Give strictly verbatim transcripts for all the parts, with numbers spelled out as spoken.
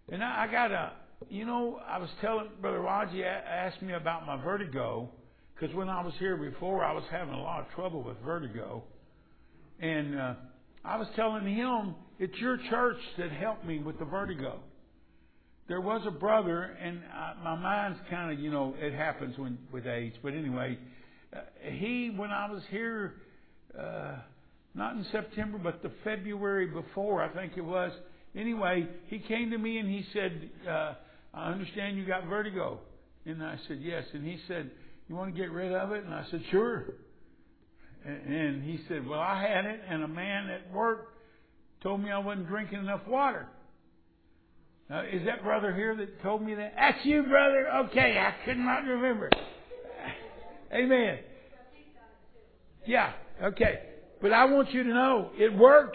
And I, I got a, you know, I was telling Brother Raji asked me about my vertigo, because when I was here before, I was having a lot of trouble with vertigo. And uh, I was telling him, it's your church that helped me with the vertigo. There was a brother, and I, my mind's kind of, you know, it happens when with age. But anyway, uh, he, when I was here, uh, not in September, but the February before, I think it was. Anyway, he came to me and he said, uh, I understand you got vertigo. And I said, yes. And he said, you want to get rid of it? And I said, sure. And, and he said, well, I had it, and a man at work told me I wasn't drinking enough water. Now, is that brother here that told me that? That's you, brother? Okay, I could not remember. Amen. Yeah, okay. But I want you to know, it worked.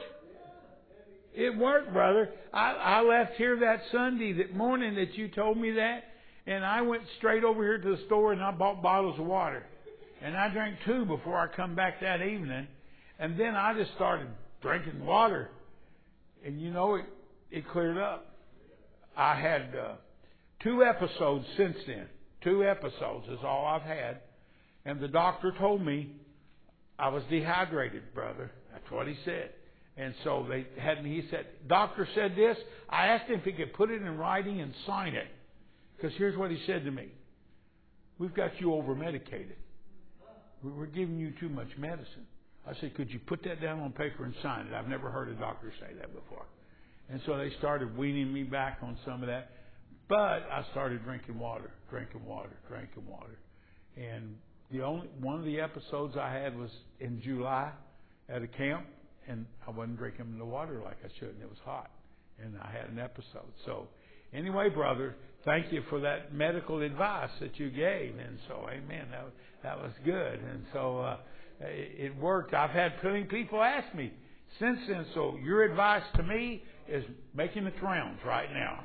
It worked, brother. I, I left here that Sunday, that morning that you told me that, and I went straight over here to the store and I bought bottles of water. And I drank two before I come back that evening. And then I just started drinking water. And you know, it, it cleared up. I had uh, two episodes since then. Two episodes is all I've had. And the doctor told me I was dehydrated, brother. That's what he said. And so they had me, he said, doctor said this. I asked him if he could put it in writing and sign it. Because here's what he said to me. We've got you over-medicated. We're giving you too much medicine. I said, could you put that down on paper and sign it? I've never heard a doctor say that before. And so they started weaning me back on some of that. But I started drinking water, drinking water, drinking water. And the only one of the episodes I had was in July at a camp. And I wasn't drinking the water like I should, and it was hot. And I had an episode. So anyway, brother, thank you for that medical advice that you gave. And so, amen, that, that was good. And so uh, it, it worked. I've had plenty of people ask me since then. So your advice to me is making its rounds right now.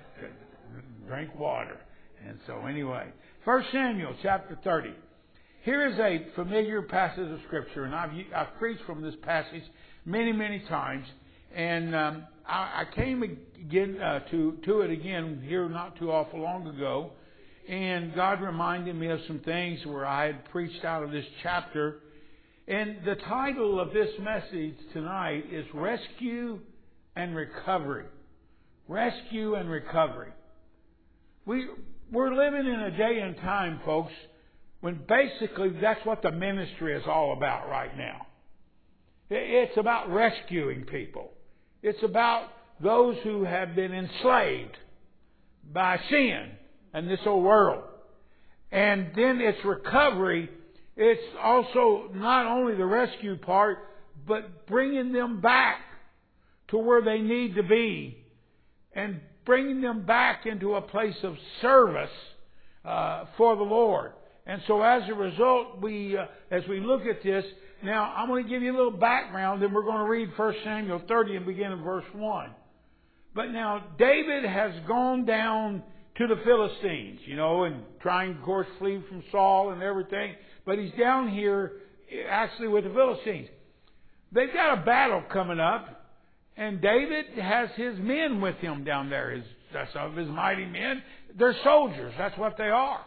Drink water. And so anyway, First Samuel chapter thirty. Here is a familiar passage of Scripture, and I've, I've preached from this passage many, many times. And um, I, I came again uh, to, to it again here not too awful long ago. And God reminded me of some things where I had preached out of this chapter. And the title of this message tonight is Rescue and Recovery. Rescue and Recovery. We, we're living in a day and time, folks, when basically that's what the ministry is all about right now. It's about rescuing people. It's about those who have been enslaved by sin and this old world. And then it's recovery. It's also not only the rescue part, but bringing them back to where they need to be and bringing them back into a place of service uh, for the Lord. And so as a result, we, uh, as we look at this, now I'm going to give you a little background, then we're going to read First Samuel thirty and begin in verse one. But now David has gone down to the Philistines, you know, and trying, of course, flee from Saul and everything. But he's down here actually with the Philistines. They've got a battle coming up, and David has his men with him down there. His, some of his mighty men. They're soldiers. That's what they are.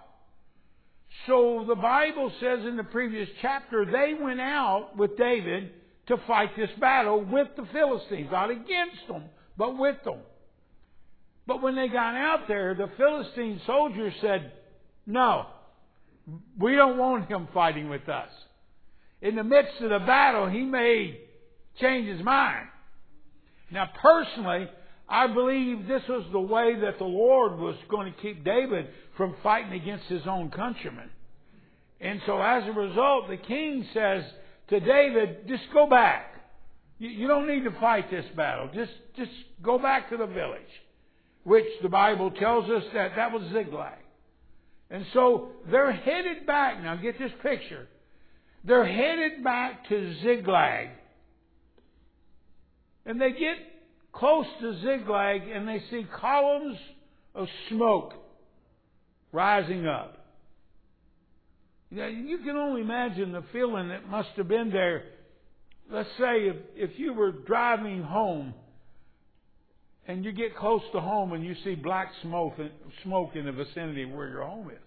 So the Bible says in the previous chapter, they went out with David to fight this battle with the Philistines. Not against them, but with them. But when they got out there, the Philistine soldiers said, no, we don't want him fighting with us. In the midst of the battle, he may change his mind. Now, personally, I believe this was the way that the Lord was going to keep David from fighting against his own countrymen. And so as a result, the king says to David, just go back. You, you don't need to fight this battle. Just, just go back to the village. Which the Bible tells us that that was Ziklag. And so they're headed back. Now get this picture. They're headed back to Ziklag. And they get close to Ziklag and they see columns of smoke rising up. Now, you can only imagine the feeling that must have been there. Let's say if, if you were driving home and you get close to home and you see black smoke, smoke in the vicinity where your home is.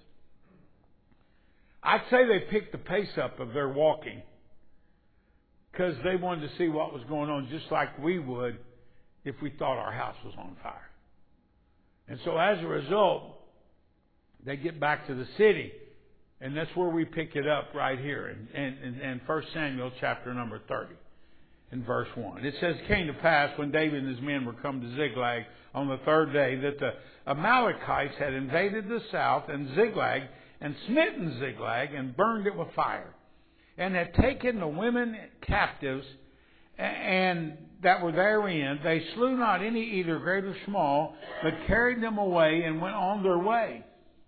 I'd say they picked the pace up of their walking because they wanted to see what was going on, just like we would if we thought our house was on fire. And so as a result, they get back to the city, and that's where we pick it up right here in, in, in First Samuel chapter number thirty. In verse one. It says, it came to pass when David and his men were come to Ziklag on the third day that the Amalekites had invaded the south and Ziklag and smitten Ziklag and burned it with fire, and had taken the women captives and that were therein. They slew not any either great or small, but carried them away and went on their way.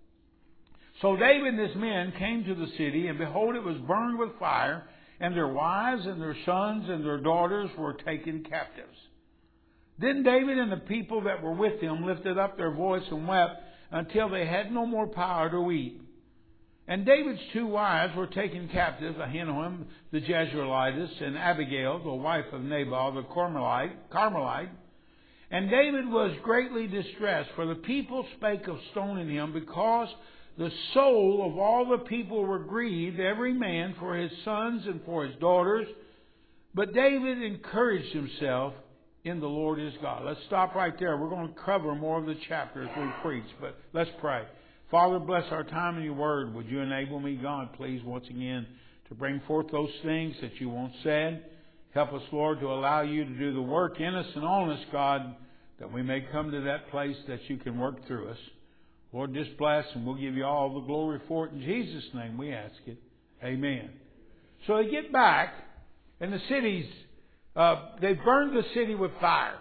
So David and his men came to the city, and behold, it was burned with fire, and their wives and their sons and their daughters were taken captives. Then David and the people that were with him lifted up their voice and wept until they had no more power to weep. And David's two wives were taken captives, Ahinoam the Jezreelitess and Abigail, the wife of Nabal the Carmelite. Carmelite. And David was greatly distressed, for the people spake of stoning him, because the soul of all the people were grieved, every man for his sons and for his daughters. But David encouraged himself in the Lord his God. Let's stop right there. We're going to cover more of the chapter as we preach, but let's pray. Father, bless our time in your word. Would you enable me, God, please, once again, to bring forth those things that you want said. Help us, Lord, to allow you to do the work in us and on us, God, that we may come to that place that you can work through us. Lord, just bless, and we'll give you all the glory for it. In Jesus' name we ask it. Amen. So they get back, and the cities, uh, they burned the city with fire.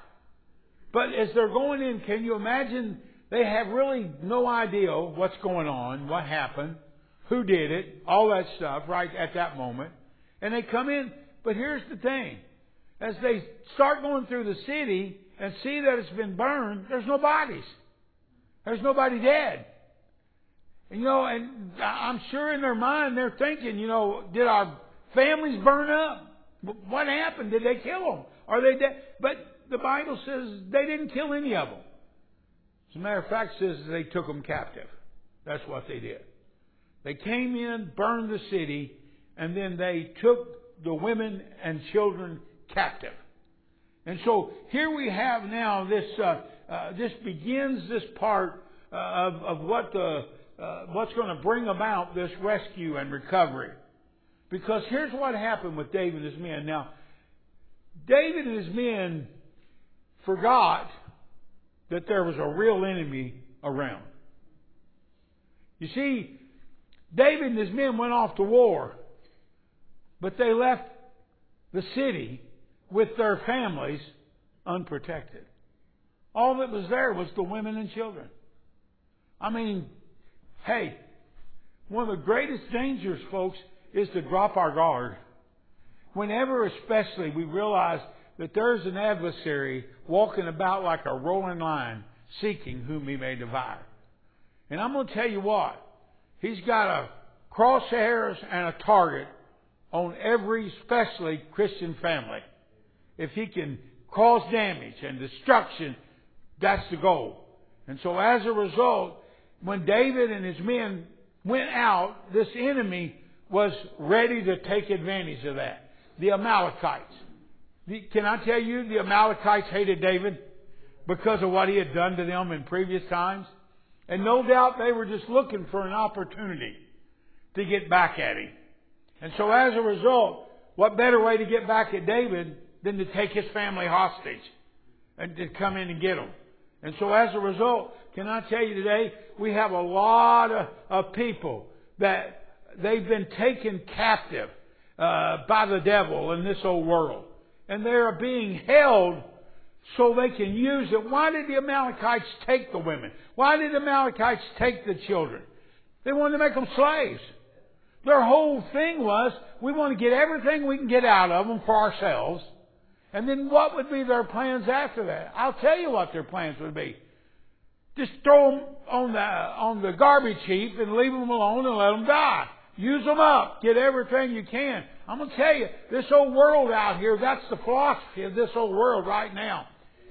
But as they're going in, can you imagine, they have really no idea what's going on, what happened, who did it, all that stuff right at that moment. And they come in, but here's the thing. As they start going through the city and see that it's been burned, there's no bodies. There's nobody dead. And, you know, and I'm sure in their mind they're thinking, you know, did our families burn up? What happened? Did they kill them? Are they dead? But the Bible says they didn't kill any of them. As a matter of fact, it says they took them captive. That's what they did. They came in, burned the city, and then they took the women and children captive. And so here we have now this. Uh, uh, this begins this part uh, of, of what the uh, what's going to bring about this rescue and recovery. Because here's what happened with David and his men. Now, David and his men forgot that there was a real enemy around. You see, David and his men went off to war, but they left the city with their families unprotected. All that was there was the women and children. I mean, hey, one of the greatest dangers, folks, is to drop our guard. Whenever especially we realize that there's an adversary walking about like a rolling lion, seeking whom he may devour. And I'm going to tell you what, he's got a crosshairs and a target on every, especially Christian family. If he can cause damage and destruction, that's the goal. And so as a result, when David and his men went out, this enemy was ready to take advantage of that. The Amalekites. Can I tell you, the Amalekites hated David because of what he had done to them in previous times? And no doubt they were just looking for an opportunity to get back at him. And so as a result, what better way to get back at David than to take his family hostage and to come in and get them? And so as a result, can I tell you today, we have a lot of, of people that they've been taken captive uh, by the devil in this old world. And they are being held so they can use it. Why did the Amalekites take the women? Why did the Amalekites take the children? They wanted to make them slaves. Their whole thing was, we want to get everything we can get out of them for ourselves. And then what would be their plans after that? I'll tell you what their plans would be. Just throw them on the, on the garbage heap and leave them alone and let them die. Use them up. Get everything you can. I'm going to tell you, this old world out here, that's the philosophy of this old world right now.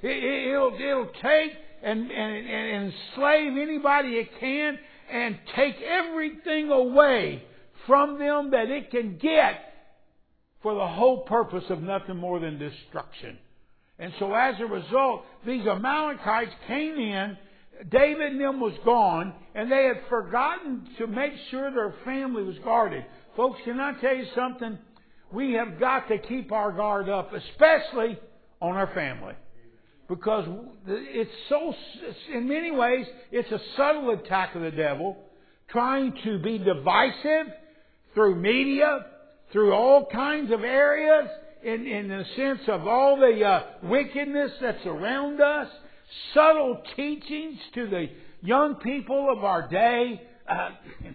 It, it, it'll, it'll take and, and, and enslave anybody it can and take everything away from them that it can get for the whole purpose of nothing more than destruction. And so as a result, these Amalekites came in, David and them was gone, and they had forgotten to make sure their family was guarded. Folks, can I tell you something? We have got to keep our guard up, especially on our family. Because it's so, in many ways, it's a subtle attack of the devil, trying to be divisive through media, through all kinds of areas, in, in the sense of all the uh, wickedness that's around us, subtle teachings to the young people of our day. Uh,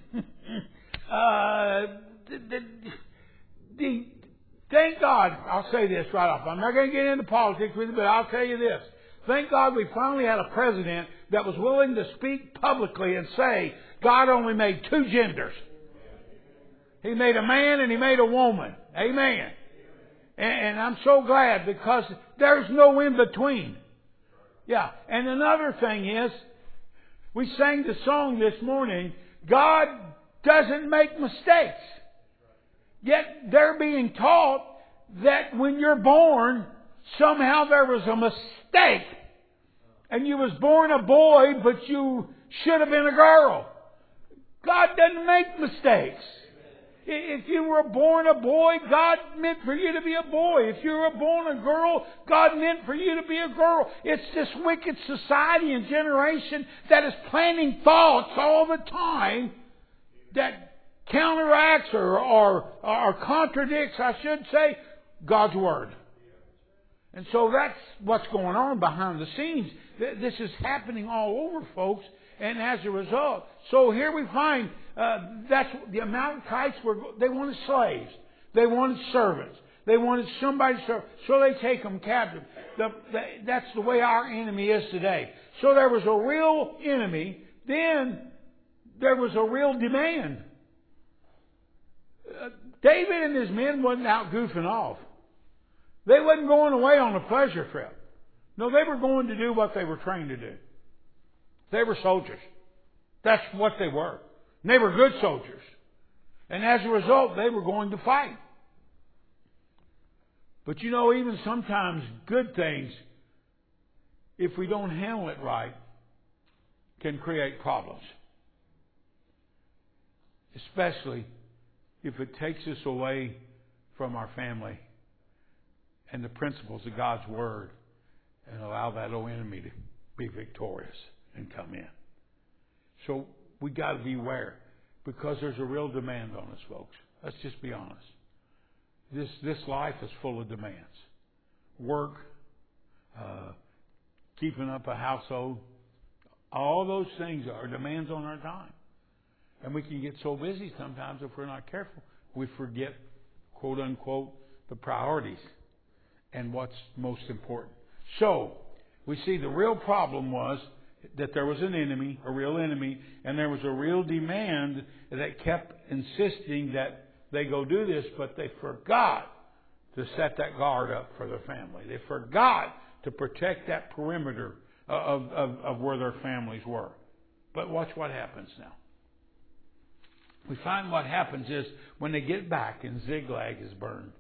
uh, the, the, the, thank God, I'll say this right off. I'm not going to get into politics with you, but I'll tell you this. Thank God we finally had a president that was willing to speak publicly and say, God only made two genders. He made a man and He made a woman. Amen. And, and I'm so glad, because there's no in between. Yeah. And another thing is, we sang the song this morning, God doesn't make mistakes. Yet they're being taught that when you're born, somehow there was a mistake. And you was born a boy, but you should have been a girl. God doesn't make mistakes. If you were born a boy, God meant for you to be a boy. If you were born a girl, God meant for you to be a girl. It's this wicked society and generation that is planting thoughts all the time that counteracts or, or, or contradicts, I should say, God's Word. And so that's what's going on behind the scenes. This is happening all over, folks. And as a result, so here we find uh, that's the Amalekites were. They wanted slaves. They wanted servants. They wanted somebody to serve. So they take them captive. The, the, that's the way our enemy is today. So there was a real enemy. Then there was a real demand. Uh, David and his men wasn't out goofing off. They wasn't going away on a pleasure trip. No, they were going to do what they were trained to do. They were soldiers. That's what they were. And they were good soldiers. And as a result, they were going to fight. But you know, even sometimes good things, if we don't handle it right, can create problems. Especially if it takes us away from our family and the principles of God's Word and allow that old enemy to be victorious and come in. So we got to beware, because there's a real demand on us, folks. Let's just be honest. This this life is full of demands. Work, uh, keeping up a household, all those things are demands on our time. And we can get so busy sometimes, if we're not careful, we forget, quote unquote, the priorities and what's most important. So we see the real problem was that there was an enemy, a real enemy, and there was a real demand that kept insisting that they go do this, but they forgot to set that guard up for their family. They forgot to protect that perimeter of, of, of where their families were. But watch what happens now. We find what happens is when they get back and Ziklag is burned.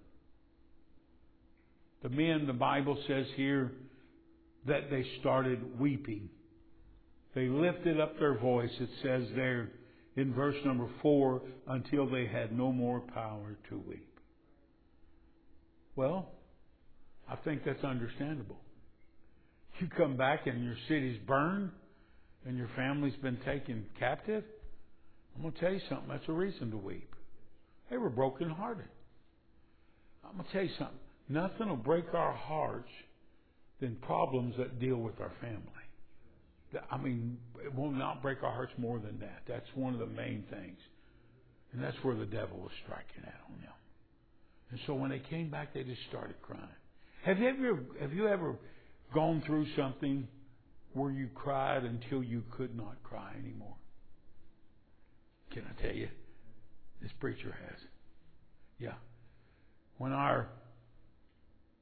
The men, the Bible says here, that they started weeping. They lifted up their voice, it says there in verse number four, until they had no more power to weep. Well, I think that's understandable. You come back and your city's burned and your family's been taken captive. I'm going to tell you something, that's a reason to weep. They were brokenhearted. I'm going to tell you something. Nothing will break our hearts than problems that deal with our family. I mean, it will not break our hearts more than that. That's one of the main things. And that's where the devil was striking at on them. And so when they came back, they just started crying. Have you ever, have you ever gone through something where you cried until you could not cry anymore? Can I tell you? This preacher has. Yeah. When our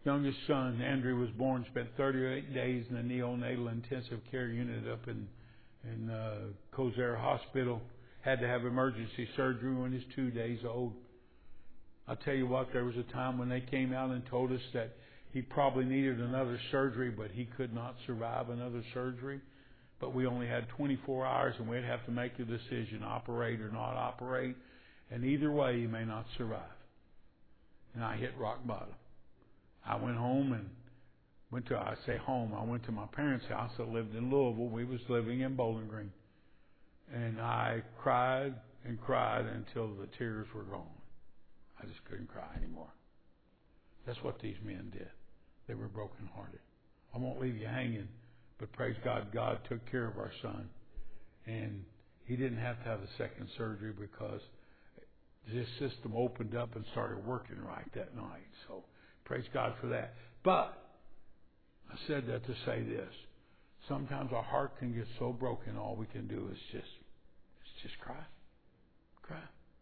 youngest son, Andrew, was born, spent thirty-eight days in the neonatal intensive care unit up in, in uh, Kosar Hospital. Had to have emergency surgery when he was two days old. I'll tell you what, there was a time when they came out and told us that he probably needed another surgery, but he could not survive another surgery. But we only had twenty-four hours, and we'd have to make a decision, operate or not operate. And either way, he may not survive. And I hit rock bottom. I went home and went to, I say home, I went to my parents' house that lived in Louisville. We was living in Bowling Green. And I cried and cried until the tears were gone. I just couldn't cry anymore. That's what these men did. They were brokenhearted. I won't leave you hanging, but praise God, God took care of our son. And he didn't have to have a second surgery because this system opened up and started working right that night. So praise God for that. But I said that to say this. Sometimes our heart can get so broken, all we can do is just, is just cry. Cry.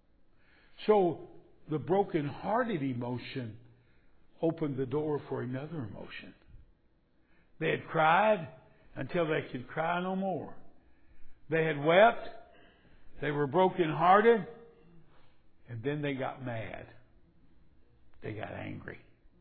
So the broken-hearted emotion opened the door for another emotion. They had cried until they could cry no more. They had wept. They were broken-hearted. And then they got mad. They got angry.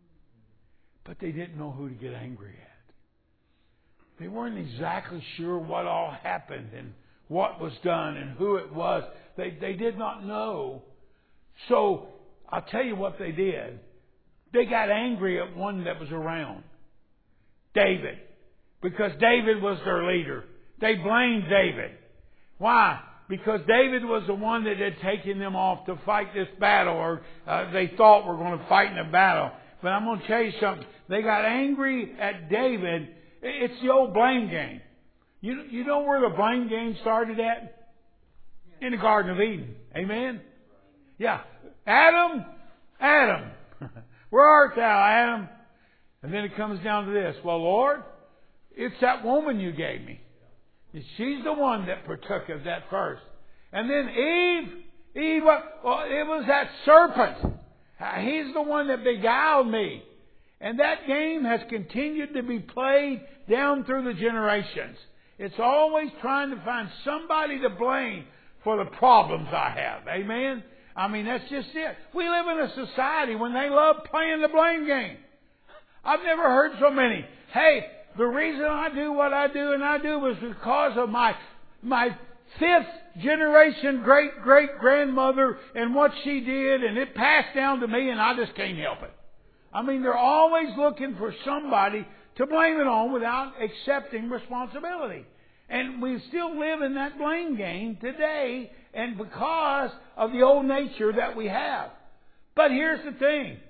But they didn't know who to get angry at. They weren't exactly sure what all happened and what was done and who it was. They, they did not know. So I'll tell you what they did. They got angry at one that was around. David. Because David was their leader. They blamed David. Why? Because David was the one that had taken them off to fight this battle, or uh, they thought were going to fight in a battle. But I'm going to tell you something. They got angry at David. It's the old blame game. You, you know where the blame game started at? In the Garden of Eden. Amen? Yeah. Adam, Adam, where art thou, Adam? And then it comes down to this. Well, Lord, it's that woman you gave me. She's the one that partook of that first. And then Eve, Eve, well, it was that serpent. He's the one that beguiled me. And that game has continued to be played down through the generations. It's always trying to find somebody to blame for the problems I have. Amen? I mean, that's just it. We live in a society when they love playing the blame game. I've never heard so many. Hey, the reason I do what I do and I do was because of my my fifth generation great great grandmother and what she did, and it passed down to me, and I just can't help it. I mean, they're always looking for somebody to blame it on without accepting responsibility. And we still live in that blame game today, and because of the old nature that we have. But here's the thing.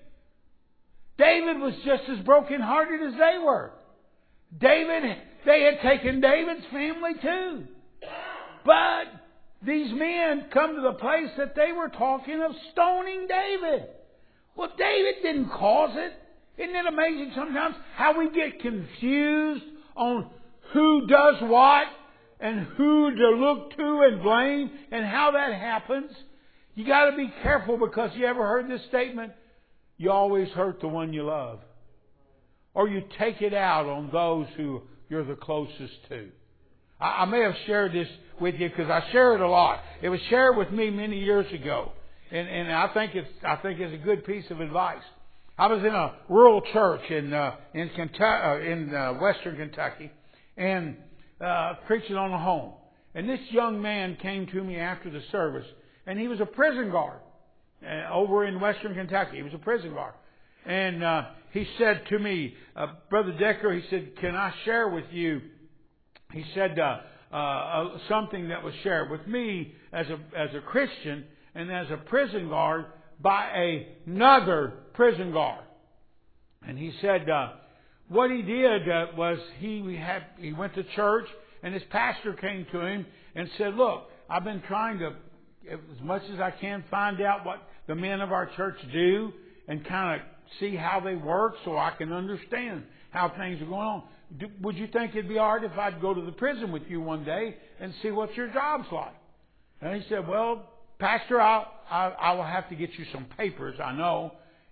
David was just as brokenhearted as they were. David, they had taken David's family too. But these men come to the place that they were talking of stoning David. Well, David didn't cause it. Isn't it amazing sometimes how we get confused on who does what and who to look to and blame and how that happens? You got to be careful, because you ever heard this statement? You always hurt the one you love. Or you take it out on those who you're the closest to. I, I may have shared this with you because I share it a lot. It was shared with me many years ago. And, and I think it's I think it's a good piece of advice. I was in a rural church in uh, in Kentucky, uh, in uh, Western Kentucky, and uh, preaching on a home. And this young man came to me after the service, and he was a prison guard uh, over in Western Kentucky. He was a prison guard, and uh, he said to me, uh, Brother Decker, he said, "Can I share with you?" He said uh, uh, something that was shared with me as a as a Christian and as a prison guard by another prison guard. And he said uh, what he did uh, was he had he went to church, and his pastor came to him and said, "Look, I've been trying to, as much as I can, find out what the men of our church do and kind of see how they work so I can understand how things are going on. Do, would you think it'd be all right if I'd go to the prison with you one day and see what your job's like?" And he said, "Well, Pastor, I'll, I, I will have to get you some papers, I know."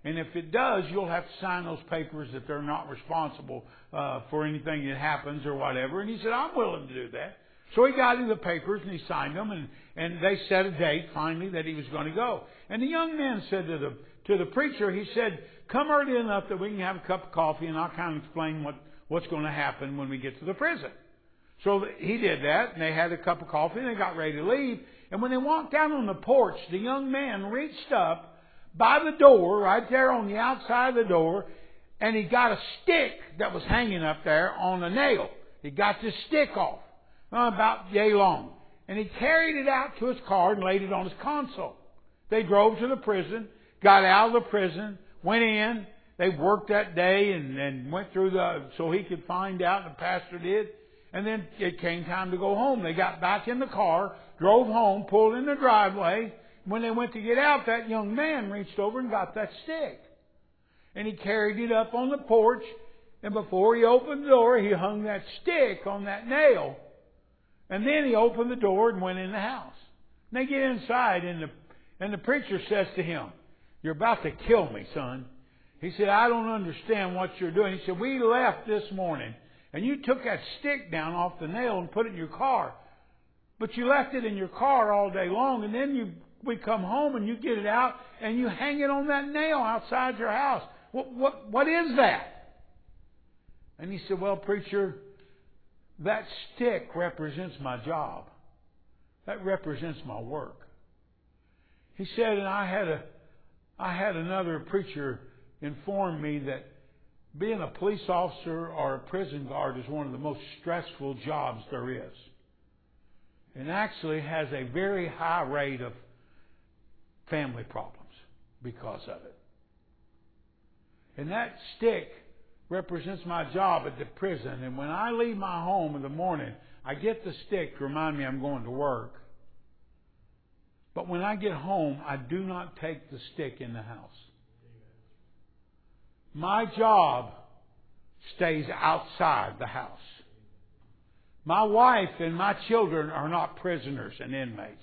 And if it does, you'll have to sign those papers that they're not responsible uh, for anything that happens or whatever. And he said, I'm willing to do that. So he got him the papers and he signed them, and, and they set a date finally that he was going to go. And the young man said to the to the preacher, he said, come early enough that we can have a cup of coffee and I'll kind of explain what, what's going to happen when we get to the prison. So he did that, and they had a cup of coffee and they got ready to leave. And when they walked down on the porch, the young man reached up by the door, right there on the outside of the door, and he got a stick that was hanging up there on a nail. He got this stick off, about yay long. And he carried it out to his car and laid it on his console. They drove to the prison, got out of the prison, went in. They worked that day and, and went through the, so he could find out, the pastor did. And then it came time to go home. They got back in the car, drove home, pulled in the driveway. When they went to get out, that young man reached over and got that stick. And he carried it up on the porch. And before he opened the door, he hung that stick on that nail. And then he opened the door and went in the house. And they get inside, and the, and the preacher says to him, you're about to kill me, son. He said, I don't understand what you're doing. He said, we left this morning, and you took that stick down off the nail and put it in your car. But you left it in your car all day long, and then you we come home and you get it out and you hang it on that nail outside your house. What, what, what is that? And he said, well, preacher, that stick represents my job. That represents my work. He said, and I had a, I had another preacher inform me that being a police officer or a prison guard is one of the most stressful jobs there is. And actually has a very high rate of family problems because of it. And that stick represents my job at the prison. And when I leave my home in the morning, I get the stick to remind me I'm going to work. But when I get home, I do not take the stick in the house. My job stays outside the house. My wife and my children are not prisoners and inmates.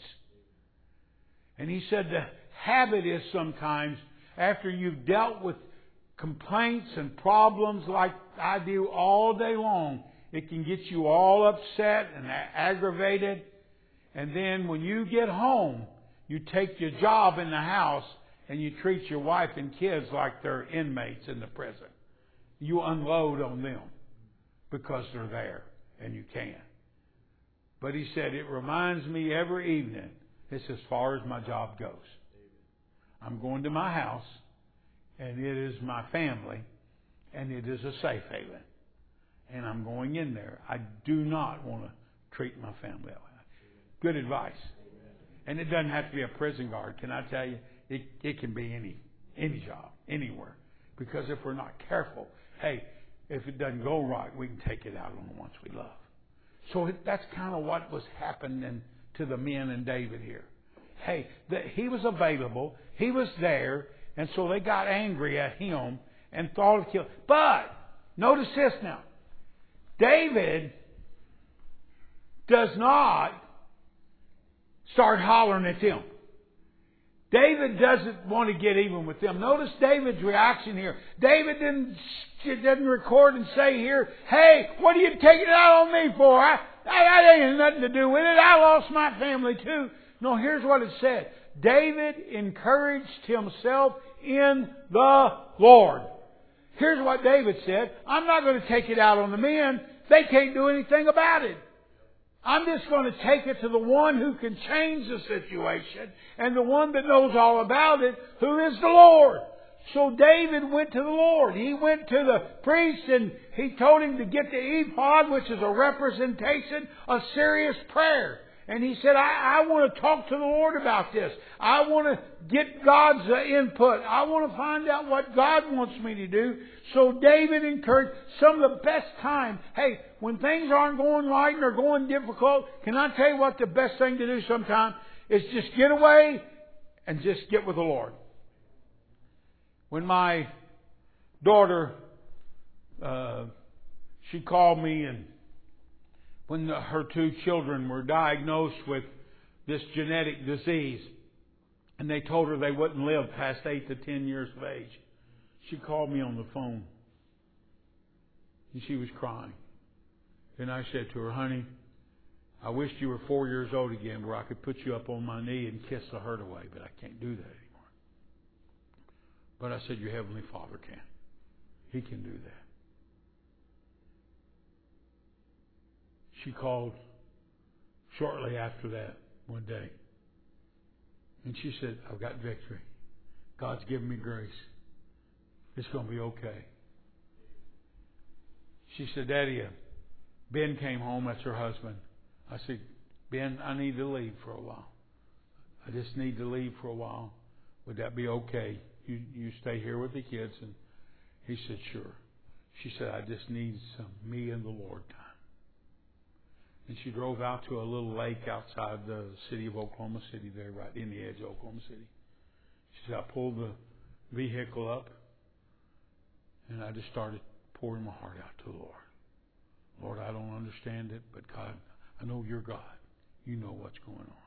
And he said the habit is sometimes after you've dealt with complaints and problems like I do all day long, it can get you all upset and aggravated. And then when you get home, you take your job in the house and you treat your wife and kids like they're inmates in the prison. You unload on them because they're there and you can. But he said, it reminds me every evening, it's as far as my job goes. I'm going to my house, and it is my family, and it is a safe haven. And I'm going in there. I do not want to treat my family that way. Good advice. And it doesn't have to be a prison guard. Can I tell you? It, it can be any any job, anywhere. Because if we're not careful, hey, if it doesn't go right, we can take it out on the ones we love. So that's kind of what was happening to the men and David here. Hey, the, he was available. He was there. And so they got angry at him and thought of killing. But, notice this now. David does not start hollering at them. David doesn't want to get even with them. Notice David's reaction here. David didn't, didn't record and say here, hey, what are you taking it out on me for? I, I, I ain't nothing to do with it. I lost my family too. No, here's what it said. David encouraged himself in the Lord. Here's what David said. I'm not going to take it out on the men. They can't do anything about it. I'm just going to take it to the one who can change the situation and the one that knows all about it, who is the Lord. So David went to the Lord. He went to the priest and he told him to get the ephod, which is a representation of serious prayer. And he said, I, I want to talk to the Lord about this. I want to get God's uh, input. I want to find out what God wants me to do. So David encouraged some of the best time. Hey, when things aren't going right and they're going difficult, can I tell you what the best thing to do sometimes is just get away and just get with the Lord. When my daughter, uh, she called me and when the, her two children were diagnosed with this genetic disease, and they told her they wouldn't live past eight to ten years of age. she called me on the phone. And she was crying. And I said to her, honey, I wished you were four years old again where I could put you up on my knee and kiss the hurt away, but I can't do that anymore. But I said, your Heavenly Father can. He can do that. She called shortly after that one day. And she said, I've got victory. God's given me grace. It's going to be okay. She said, Daddy, uh, Ben came home. That's her husband. I said, Ben, I need to leave for a while. I just need to leave for a while. Would that be okay? You you stay here with the kids? And he said, sure. She said, I just need some me and the Lord time. And she drove out to a little lake outside the city of Oklahoma City there, right in the edge of Oklahoma City. She said, I pulled the vehicle up and I just started pouring my heart out to the Lord. Lord, I don't understand it, but God, I know you're God. You know what's going on.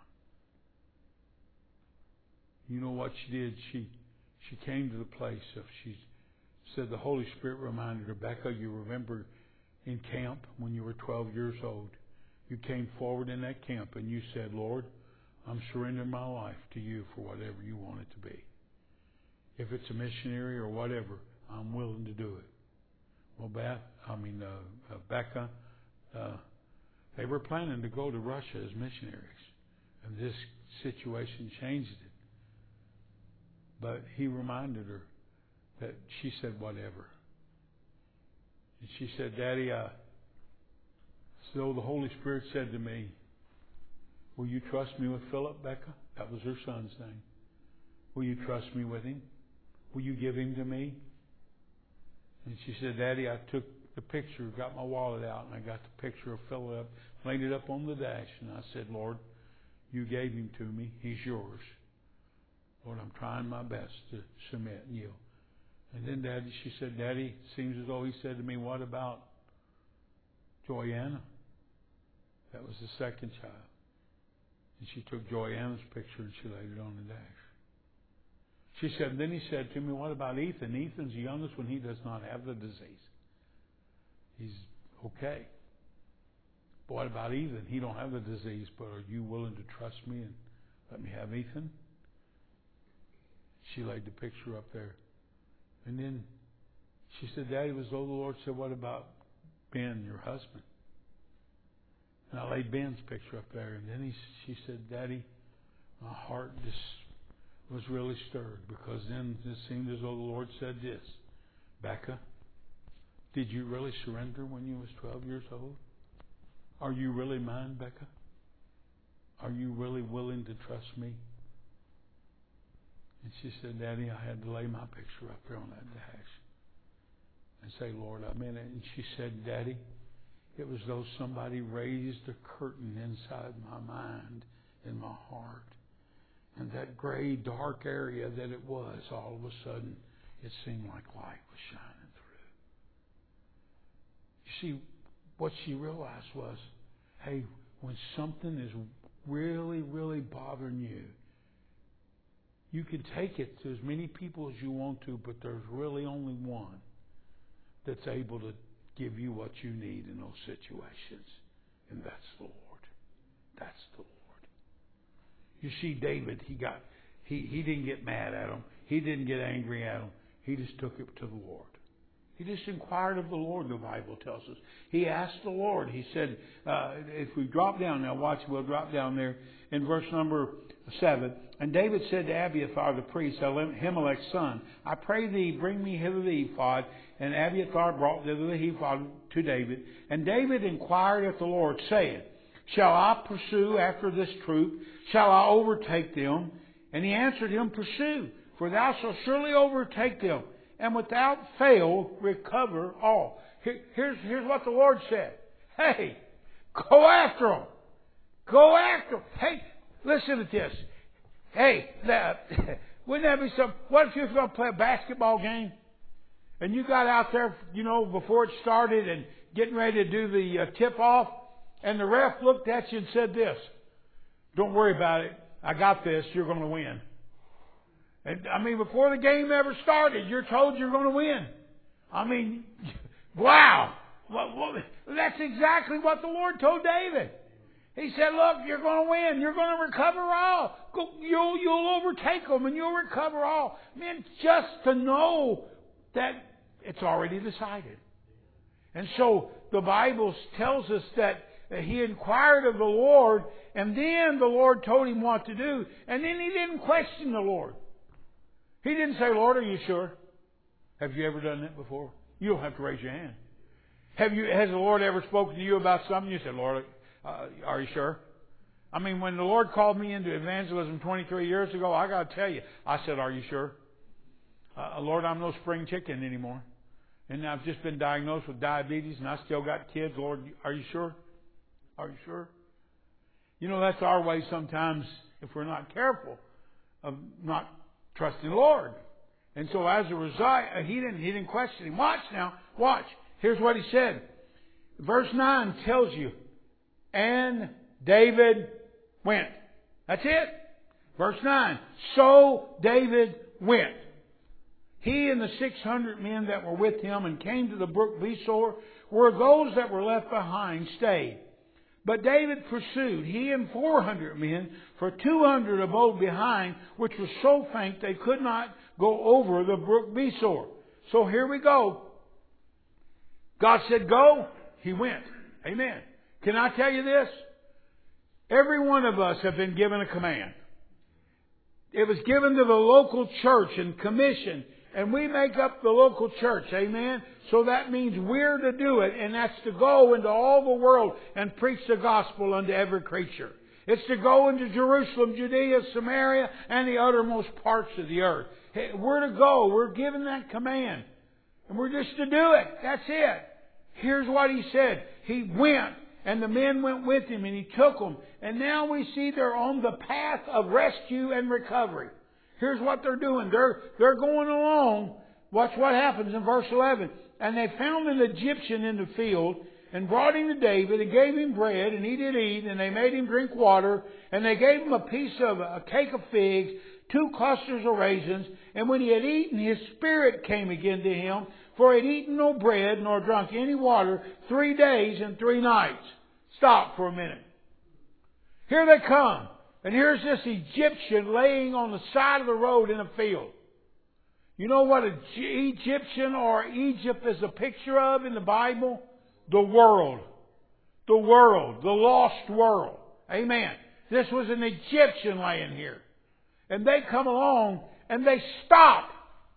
You know what she did? She she came to the place of, she said the Holy Spirit reminded her, Becca, you remember in camp when you were twelve years old, you came forward in that camp and you said, Lord, I'm surrendering my life to you for whatever you want it to be. If it's a missionary or whatever, I'm willing to do it. Well, Beth, I mean, uh, uh, Becca, uh, they were planning to go to Russia as missionaries. And this situation changed it. But he reminded her that she said whatever. And she said, Daddy, uh, so the Holy Spirit said to me, will you trust me with Philip, Becca? That was her son's name. Will you trust me with him? Will you give him to me? And she said, Daddy, I took the picture, got my wallet out, and I got the picture of Philip, laid it up on the dash, and I said, Lord, you gave him to me. He's yours. Lord, I'm trying my best to submit and yield. And then Daddy, she said, Daddy, it seems as though he said to me, what about Joyanna? That was the second child. And she took Joyanna's picture and she laid it on the dash. She said, and then he said to me, what about Ethan? Ethan's the youngest one. He does not have the disease. He's okay. But what about Ethan? He don't have the disease, but are you willing to trust me and let me have Ethan? She laid the picture up there. And then she said, Daddy, was though the Lord said, what about Ben, your husband? And I laid Ben's picture up there. And then he, she said, Daddy, my heart just was really stirred, because then it seemed as though the Lord said this, Becca, did you really surrender when you was twelve years old? Are you really mine, Becca? Are you really willing to trust me? And she said, Daddy, I had to lay my picture up there on that dash and say, Lord, I'm in it. And she said, Daddy, it was though somebody raised a curtain inside my mind and my heart. And that gray, dark area that it was, all of a sudden, it seemed like light was shining through. You see, what she realized was, hey, when something is really, really bothering you, you can take it to as many people as you want to, but there's really only one that's able to give you what you need in those situations. And that's the Lord. That's the Lord. You see, David, he got, he, he didn't get mad at him. He didn't get angry at him. He just took it to the Lord. He just inquired of the Lord, the Bible tells us. He asked the Lord. He said, uh, if we drop down, now watch, we'll drop down there in verse number seven. And David said to Abiathar the priest, Ahimelech's son, I pray thee, bring me hither the ephod. And Abiathar brought thither the ephod to David. And David inquired of the Lord, saying, shall I pursue after this troop? Shall I overtake them? And he answered him, pursue, for thou shalt surely overtake them, and without fail recover all. Here, here's, here's what the Lord said. Hey, go after them. Go after them. Hey, listen to this. Hey, that, wouldn't that be something? What if you were going to play a basketball game, and you got out there, you know, before it started and getting ready to do the uh, tip-off, and the ref looked at you and said this, don't worry about it. I got this. You're going to win. And, I mean, before the game ever started, you're told you're going to win. I mean, wow. What, what, that's exactly what the Lord told David. He said, look, you're going to win. You're going to recover all. Go, you'll, you'll overtake them and you'll recover all. Man, just to know that it's already decided. And so the Bible tells us that he inquired of the Lord, and then the Lord told him what to do. And then he didn't question the Lord. He didn't say, Lord, are you sure? Have you ever done that before? You don't have to raise your hand. Have you? Has the Lord ever spoken to you about something? You said, Lord, uh, are you sure? I mean, when the Lord called me into evangelism twenty-three years ago, I got to tell you, I said, are you sure? Uh, Lord, I'm no spring chicken anymore. And I've just been diagnosed with diabetes, and I still got kids. Lord, are you sure? Are you sure? You know, that's our way sometimes, if we're not careful, of not trusting the Lord. And so as a result, he didn't, he didn't question him. Watch now. Watch. Here's what he said. Verse nine tells you, and David went. That's it. Verse nine. So David went. He and the six hundred men that were with him and came to the brook Besor, where those that were left behind stayed. But David pursued, he and four hundred men, for two hundred abode behind, which was so faint they could not go over the brook Besor. So here we go. God said, go. He went. Amen. Can I tell you this? Every one of us have been given a command. It was given to the local church and commission. And we make up the local church. Amen. So that means we're to do it. And that's to go into all the world and preach the gospel unto every creature. It's to go into Jerusalem, Judea, Samaria, and the uttermost parts of the earth. Hey, we're to go. We're given that command. And we're just to do it. That's it. Here's what he said. He went, and the men went with him, and he took them. And now we see they're on the path of rescue and recovery. Here's what they're doing. They're, they're going along. Watch what happens in verse eleven. And they found an Egyptian in the field, and brought him to David, and gave him bread, and he did eat, and they made him drink water, and they gave him a piece of a cake of figs, two clusters of raisins, and when he had eaten, his spirit came again to him, for he had eaten no bread, nor drunk any water, three days and three nights. Stop for a minute. Here they come. And here's this Egyptian laying on the side of the road in a field. You know what an Egyptian or Egypt is a picture of in the Bible? The world. The world. The lost world. Amen. This was an Egyptian laying here. And they come along and they stop.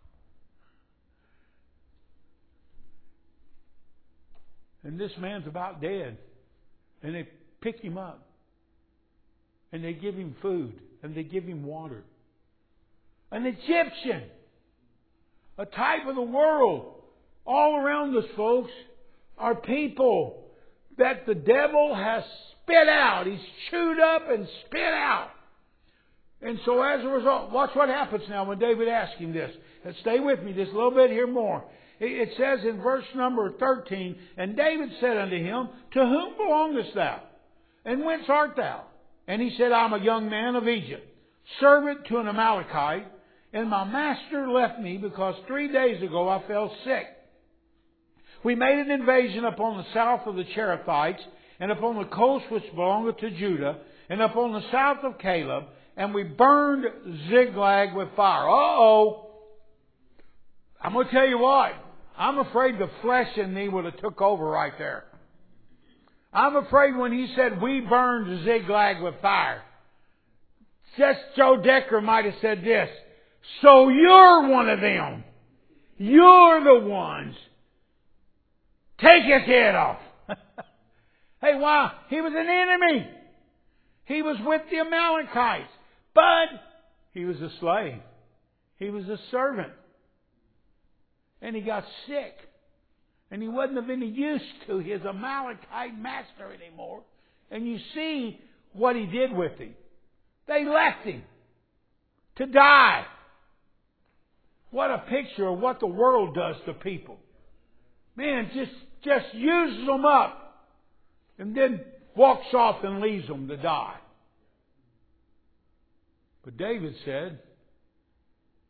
And this man's about dead. And they pick him up. And they give him food. And they give him water. An Egyptian. A type of the world. All around us, folks, are people that the devil has spit out. He's chewed up and spit out. And so as a result, watch what happens now when David asks him this. And stay with me just a little bit here more. It says in verse number thirteen, and David said unto him, to whom belongest thou? And whence art thou? And he said, I'm a young man of Egypt, servant to an Amalekite, and my master left me because three days ago I fell sick. We made an invasion upon the south of the Cherethites, and upon the coast which belongeth to Judah, and upon the south of Caleb, and we burned Ziklag with fire. Uh-oh. I'm going to tell you what. I'm afraid the flesh in me would have took over right there. I'm afraid when he said, we burned Ziklag with fire, just Joe Decker might have said this. So you're one of them. You're the ones. Take his head off. Hey, why? He was an enemy. He was with the Amalekites. But he was a slave. He was a servant. And he got sick. And he wasn't of any use to his Amalekite master anymore. And you see what he did with him. They left him to die. What a picture of what the world does to people. Man, just, just uses them up and then walks off and leaves them to die. But David said,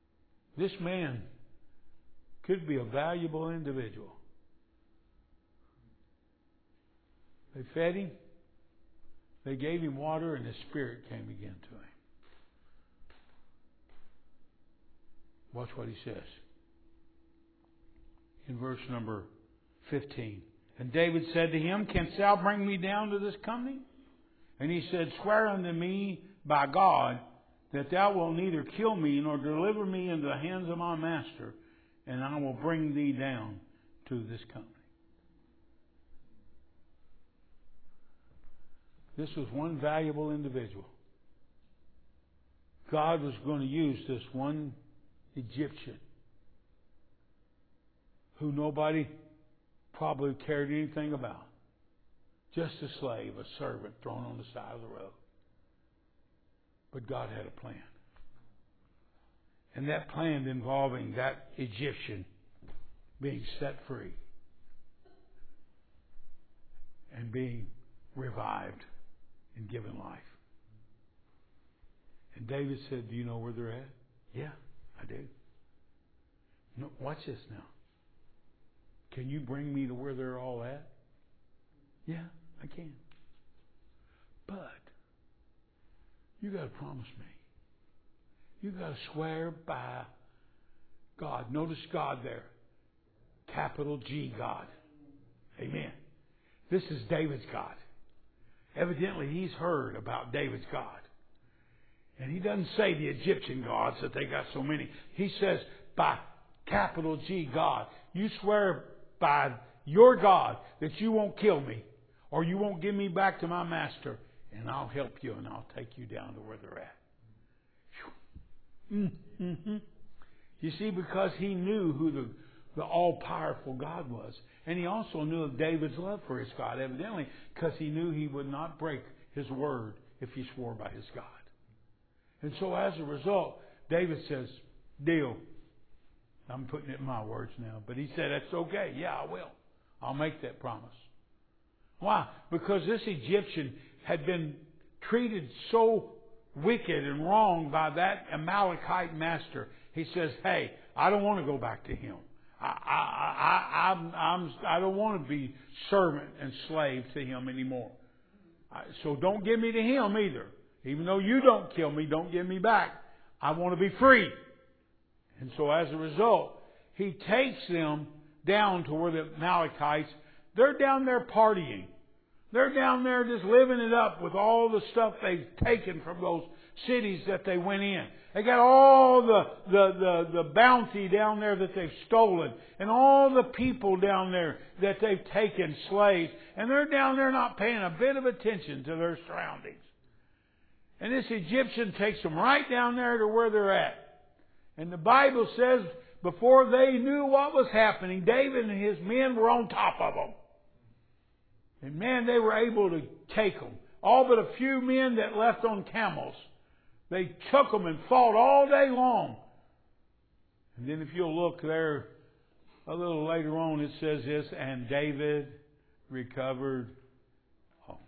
this man could be a valuable individual. They fed him. They gave him water, and the Spirit came again to him. Watch what he says. In verse number fifteen. And David said to him, Canst thou bring me down to this company? And he said, Swear unto me by God that thou wilt neither kill me nor deliver me into the hands of my master, and I will bring thee down to this company. This was one valuable individual. God was going to use this one Egyptian who nobody probably cared anything about. Just a slave, a servant thrown on the side of the road. But God had a plan. And that plan involving that Egyptian being set free and being revived and given life. And David said, do you know where they're at? Yeah, I do. No, watch this now. Can you bring me to where they're all at? Yeah, I can. But you got to promise me. You got to swear by God. Notice God there. Capital G, God. Amen. This is David's God. Evidently, he's heard about David's God. And he doesn't say the Egyptian gods that they got so many. He says, by capital G, God. You swear by your God that you won't kill me or you won't give me back to my master, and I'll help you and I'll take you down to where they're at. Mm-hmm. You see, because he knew who the, the all-powerful God was. And he also knew of David's love for his God, evidently, because he knew he would not break his word if he swore by his God. And so as a result, David says, deal. I'm putting it in my words now. But he said, that's okay. Yeah, I will. I'll make that promise. Why? Because this Egyptian had been treated so wicked and wrong by that Amalekite master. He says, hey, I don't want to go back to him. I, I, I, I'm, I'm, I don't want to be servant and slave to him anymore. So don't give me to him either. Even though you don't kill me, don't give me back. I want to be free. And so as a result, he takes them down to where the Amalekites, they're down there partying. They're down there just living it up with all the stuff they've taken from those cities that they went in. They got all the, the, the, the bounty down there that they've stolen and all the people down there that they've taken slaves. And they're down there not paying a bit of attention to their surroundings. And this Egyptian takes them right down there to where they're at. And the Bible says before they knew what was happening, David and his men were on top of them. And man, they were able to take them. All but a few men that left on camels. They took them and fought all day long. And then if you'll look there a little later on, it says this, and David recovered all.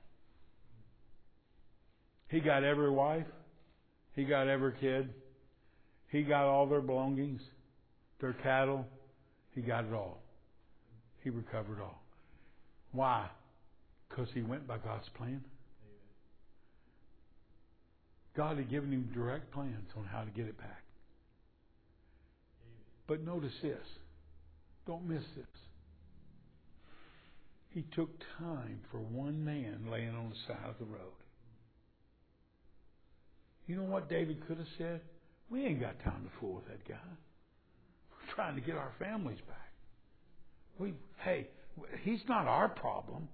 He got every wife. He got every kid. He got all their belongings, their cattle. He got it all. He recovered all. Why? Because he went by God's plan. God had given him direct plans on how to get it back. But notice this. Don't miss this. He took time for one man laying on the side of the road. You know what David could have said? We ain't got time to fool with that guy. We're trying to get our families back. We, hey, he's not our problem.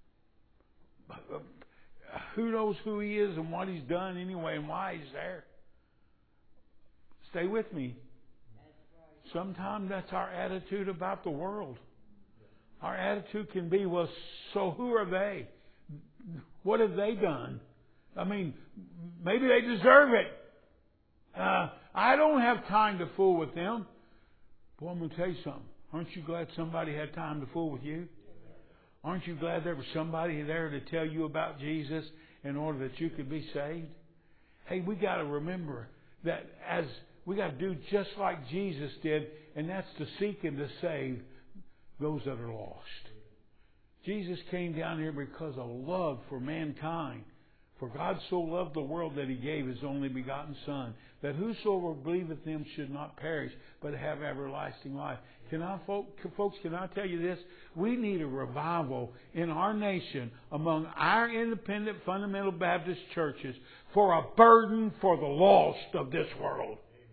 Who knows who he is and what he's done anyway and why he's there? Stay with me. Sometimes that's our attitude about the world. Our attitude can be, well, so who are they? What have they done? I mean, maybe they deserve it. Uh, I don't have time to fool with them. Boy, I'm going to tell you something. Aren't you glad somebody had time to fool with you? Aren't you glad there was somebody there to tell you about Jesus in order that you could be saved? Hey, we got to remember that as We got to do just like Jesus did, and that's to seek and to save those that are lost. Jesus came down here because of love for mankind. For God so loved the world that He gave His only begotten Son, that whosoever believeth Him should not perish, but have everlasting life. Can I, folks, can I tell you this? We need a revival in our nation among our independent fundamental Baptist churches for a burden for the lost of this world.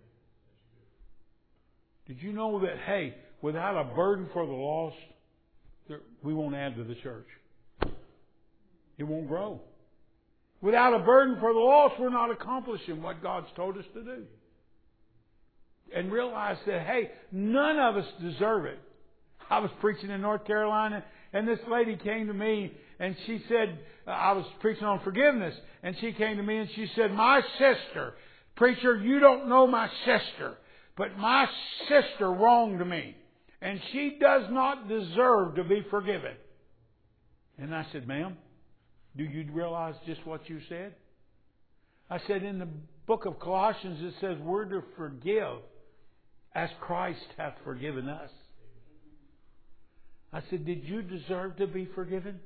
Did you know that, hey, without a burden for the lost, we won't add to the church. It won't grow. Without a burden for the lost, we're not accomplishing what God's told us to do. And realize that, hey, none of us deserve it. I was preaching in North Carolina, and this lady came to me, and she said, I was preaching on forgiveness, and she came to me and she said, my sister, preacher, you don't know my sister, but my sister wronged me, and she does not deserve to be forgiven. And I said, ma'am, do you realize just what you said? I said, in the book of Colossians, it says we're to forgive as Christ hath forgiven us. I said, did you deserve to be forgiven?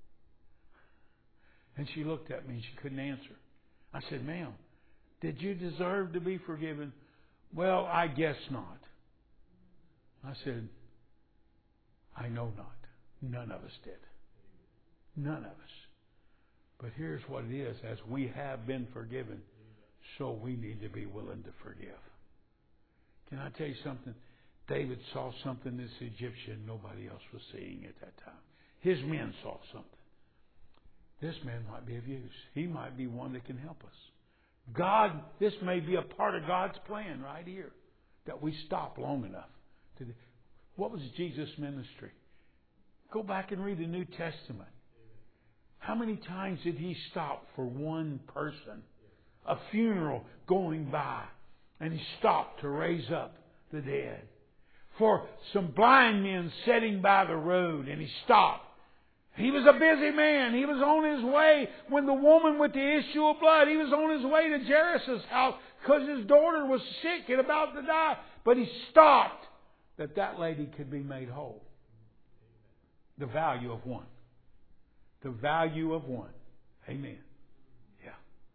And she looked at me and she couldn't answer. I said, ma'am, did you deserve to be forgiven? Well, I guess not. I said, I know not. None of us did. None of us. But here's what it is. As we have been forgiven, so we need to be willing to forgive. Can I tell you something? David saw something in this Egyptian nobody else was seeing at that time. His men saw something. This man might be of use. He might be one that can help us. God, this may be a part of God's plan right here, that we stop long enough. To do. What was Jesus' ministry? Go back and read the New Testament. How many times did He stop for one person? A funeral going by, and He stopped to raise up the dead. For some blind men sitting by the road, and He stopped. He was a busy man. He was on his way when the woman with the issue of blood, he was on his way to Jairus' house because his daughter was sick and about to die. But He stopped that that lady could be made whole. The value of one. The value of one. Amen. Yeah.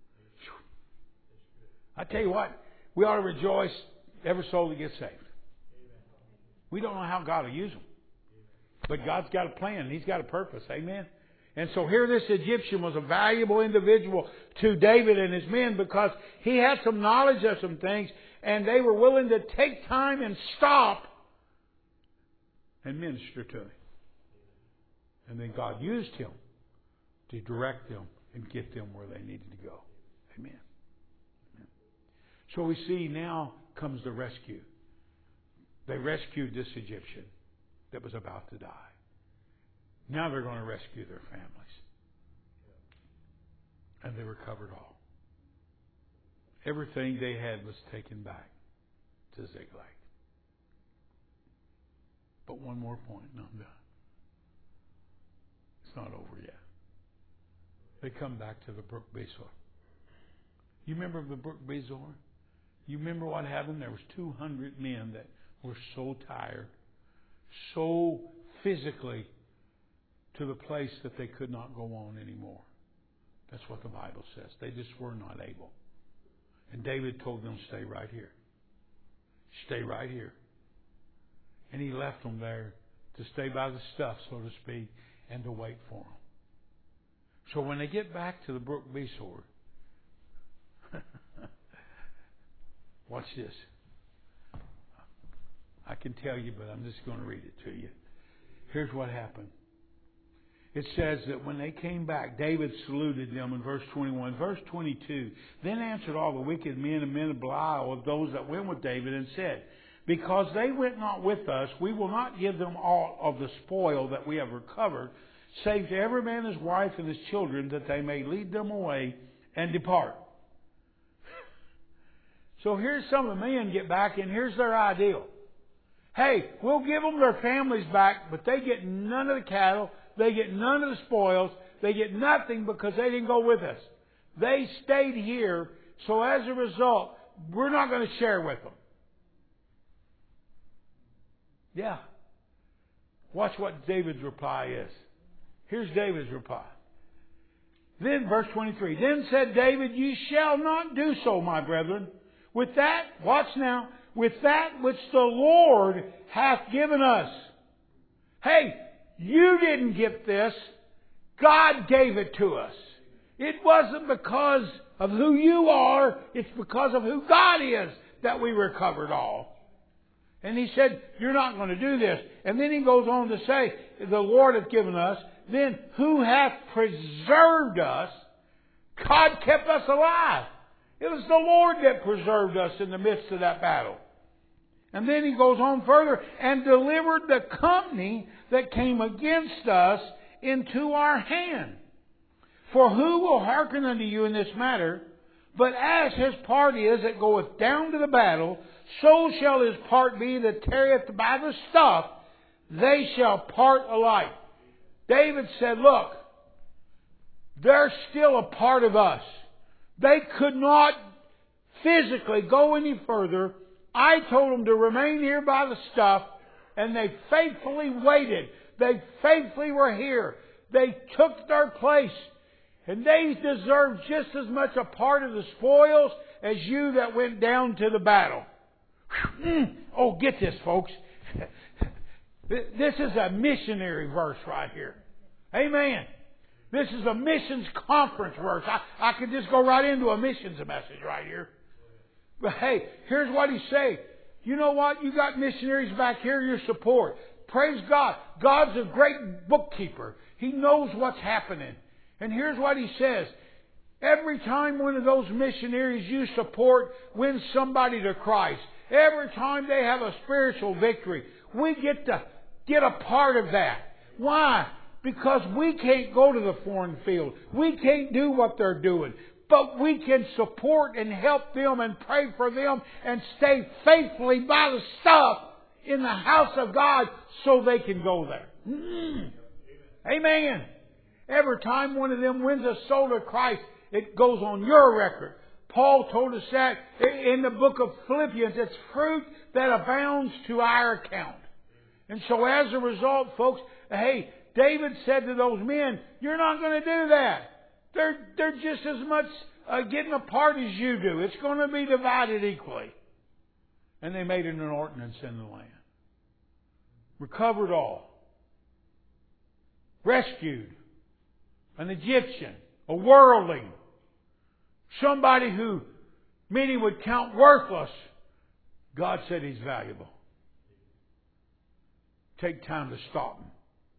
I tell you what, we ought to rejoice every soul that gets saved. We don't know how God will use them. But God's got a plan. He's got a purpose. Amen. And so here this Egyptian was a valuable individual to David and his men because he had some knowledge of some things and they were willing to take time and stop and minister to him. And then God used him to direct them and get them where they needed to go. Amen. Amen. So we see now comes the rescue. They rescued this Egyptian that was about to die. Now they're going to rescue their families. And they recovered all. Everything they had was taken back to Ziklag. But one more point and I'm done. It's not over yet. They come back to the Brook Besor. You remember the Brook Besor? You remember what happened? There was two hundred men that were so tired, so physically to the place that they could not go on anymore. That's what the Bible says. They just were not able. And David told them, stay right here. Stay right here. And he left them there to stay by the stuff, so to speak, and to wait for them. So when they get back to the Brook Besor, watch this. I can tell you, but I'm just going to read it to you. Here's what happened. It says that when they came back, David saluted them in verse twenty-one. Verse twenty-two, then answered all the wicked men and men of Belial of those that went with David and said, because they went not with us, we will not give them all of the spoil that we have recovered, save to every man his wife and his children, that they may lead them away and depart. So here's some of the men get back, and here's their ideal. Hey, we'll give them their families back, but they get none of the cattle. They get none of the spoils. They get nothing because they didn't go with us. They stayed here. So as a result, we're not going to share with them. Yeah. Watch what David's reply is. Here's David's reply. Then, verse twenty-three, then said David, ye shall not do so, my brethren. With that, watch now, with that which the Lord hath given us. Hey, you didn't get this. God gave it to us. It wasn't because of who you are. It's because of who God is that we recovered all. And he said, you're not going to do this. And then he goes on to say, the Lord hath given us. Then who hath preserved us? God kept us alive. It was the Lord that preserved us in the midst of that battle. And then he goes on further, and delivered the company that came against us into our hand. For who will hearken unto you in this matter? But as his part is that goeth down to the battle, so shall his part be that tarrieth by the stuff. They shall part alike. David said, look, they're still a part of us. They could not physically go any further. I told them to remain here by the stuff, and they faithfully waited. They faithfully were here. They took their place. And they deserve just as much a part of the spoils as you that went down to the battle. Mm. Oh, get this, folks. This is a missionary verse right here. Amen. This is a missions conference verse. I, I could just go right into a missions message right here. But hey, here's what he's saying. You know what? You got missionaries back here, your support. Praise God. God's a great bookkeeper. He knows what's happening. And here's what he says. Every time one of those missionaries you support wins somebody to Christ, every time they have a spiritual victory, we get to get a part of that. Why? Because we can't go to the foreign field. We can't do what they're doing. But we can support and help them and pray for them and stay faithfully by the stuff in the house of God so they can go there. Mm. Amen. Every time one of them wins a soul to Christ, it goes on your record. Paul told us that in the book of Philippians. It's fruit that abounds to our account. And so as a result, folks, hey, David said to those men, you're not going to do that. They're, they're just as much uh, getting a part as you do. It's going to be divided equally. And they made an ordinance in the land. Recovered all. Rescued an Egyptian, a worldling, somebody who many would count worthless. God said he's valuable. Take time to stop him.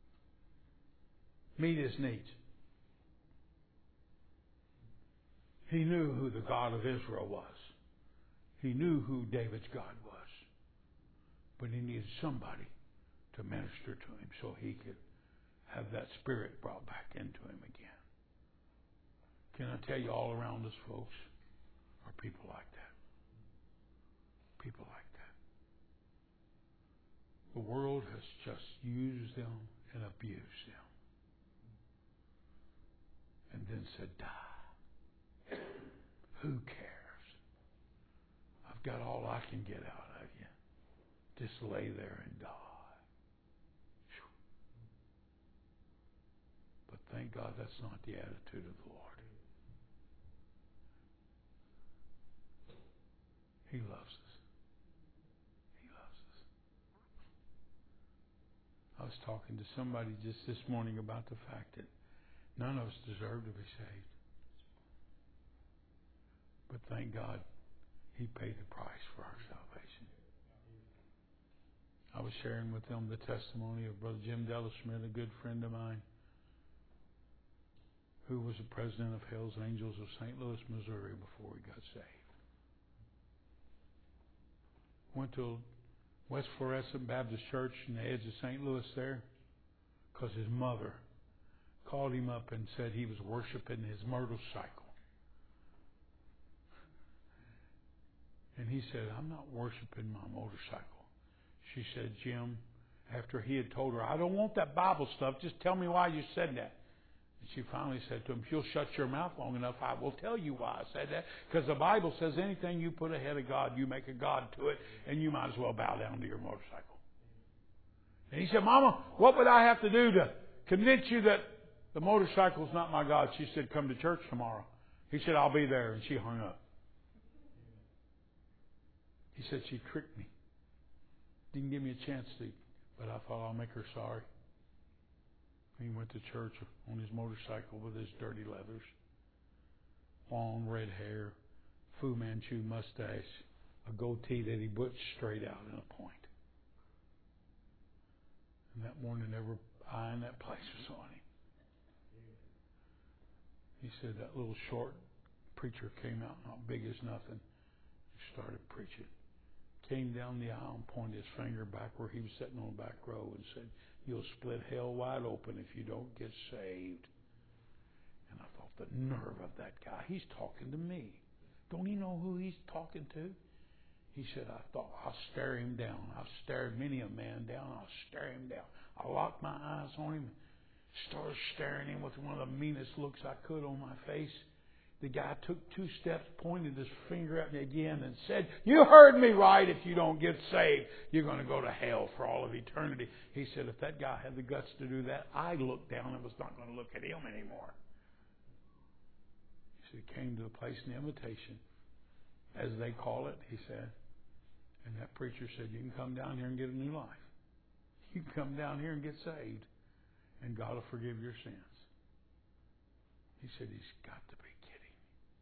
Meet his needs. He knew who the God of Israel was. He knew who David's God was. But he needed somebody to minister to him so he could have that spirit brought back into him again. Can I tell you, all around us, folks, are people like that. People like that. The world has just used them and abused them. And then said, die. Who cares? I've got all I can get out of you. Just lay there and die. But thank God that's not the attitude of the Lord. He loves us. He loves us. I was talking to somebody just this morning about the fact that none of us deserve to be saved. But thank God He paid the price for our salvation. I was sharing with them the testimony of Brother Jim Dellasmith, a good friend of mine, who was the president of Hell's Angels of Saint Louis, Missouri before he got saved. Went to West Florissant Baptist Church in the edge of Saint Louis there because his mother called him up and said he was worshiping his motorcycle. And he said, I'm not worshiping my motorcycle. She said, Jim, after he had told her, I don't want that Bible stuff, just tell me why you said that. And she finally said to him, if you'll shut your mouth long enough, I will tell you why I said that. Because the Bible says anything you put ahead of God, you make a God to it, and you might as well bow down to your motorcycle. And he said, Mama, what would I have to do to convince you that the motorcycle's not my God? She said, come to church tomorrow. He said, I'll be there. And she hung up. He said, she tricked me. Didn't give me a chance to, but I thought I'll make her sorry. He went to church on his motorcycle with his dirty leathers, long red hair, Fu Manchu mustache, a goatee that he butched straight out in a point. And that morning, every eye in that place was on him. He said that little short preacher came out, not big as nothing. He started preaching. Came down the aisle and pointed his finger back where he was sitting on the back row and said, you'll split hell wide open if you don't get saved. And I thought, the nerve of that guy. He's talking to me. Don't he know who he's talking to? He said, I thought, I'll stare him down. I've stared many a man down. I'll stare him down. I locked my eyes on him, started staring him with one of the meanest looks I could on my face. The guy took two steps, pointed his finger at me again, and said, you heard me right. If you don't get saved, you're going to go to hell for all of eternity. He said, if that guy had the guts to do that, I looked down and was not going to look at him anymore. He said, he came to the place in the invitation, as they call it, he said. And that preacher said, you can come down here and get a new life. You can come down here and get saved, and God will forgive your sins. He said, he's got to be kidding.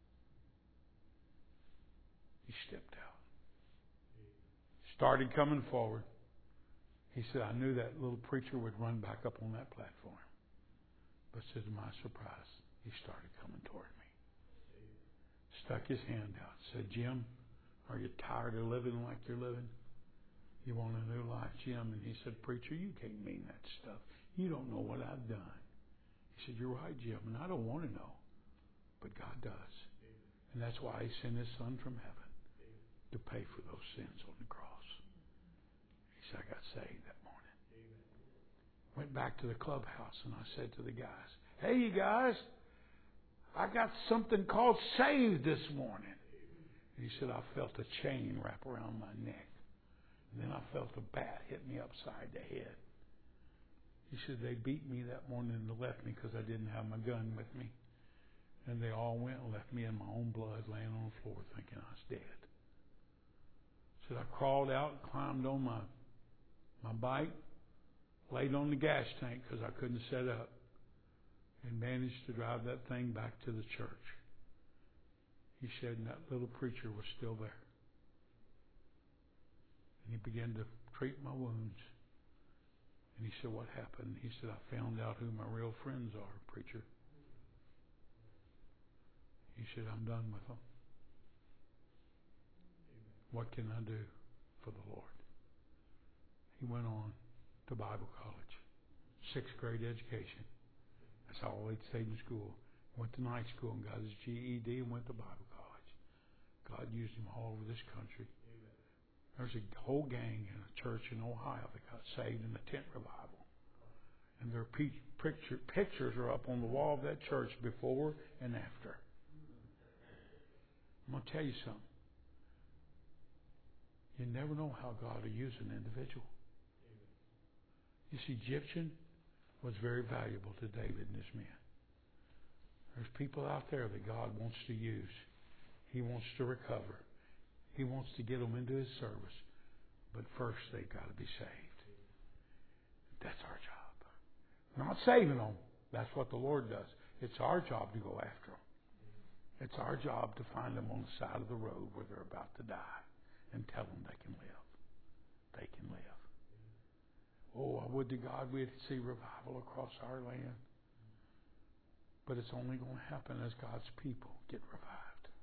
He stepped out. Started coming forward. He said, I knew that little preacher would run back up on that platform. But said, to my surprise, he started coming toward me. Stuck his hand out. Said, Jim, are you tired of living like you're living? You want a new life, Jim? And he said, preacher, you can't mean that stuff. You don't know what I've done. He said, you're right, Jim, and I don't want to know. But God does. And that's why he sent his son from heaven to pay for those sins on the cross. He said, I got saved that morning. Went back to the clubhouse, and I said to the guys, hey, you guys, I got something called saved this morning. And he said, I felt a chain wrap around my neck. And then I felt a bat hit me upside the head. He said, they beat me that morning and left me because I didn't have my gun with me. And they all went and left me in my own blood laying on the floor thinking I was dead. Said I crawled out and climbed on my, my bike, laid on the gas tank because I couldn't set up, and managed to drive that thing back to the church. He said, and that little preacher was still there. And he began to treat my wounds. And he said, what happened? He said, I found out who my real friends are, preacher. He said, I'm done with them. What can I do for the Lord? He went on to Bible college, sixth grade education. That's all he stayed in school. Went to night school and got his G E D and went to Bible college. God used him all over this country. There's a whole gang in a church in Ohio that got saved in the tent revival. And their picture, pictures are up on the wall of that church before and after. I'm going to tell you something. You never know how God will use an individual. You see, Egyptian was very valuable to David and his men. There's people out there that God wants to use. He wants to recover. He wants to get them into his service. But first, they've got to be saved. That's our job. Not saving them. That's what the Lord does. It's our job to go after them. It's our job to find them on the side of the road where they're about to die and tell them they can live. They can live. Oh, I would to God we'd see revival across our land. But it's only going to happen as God's people get revived.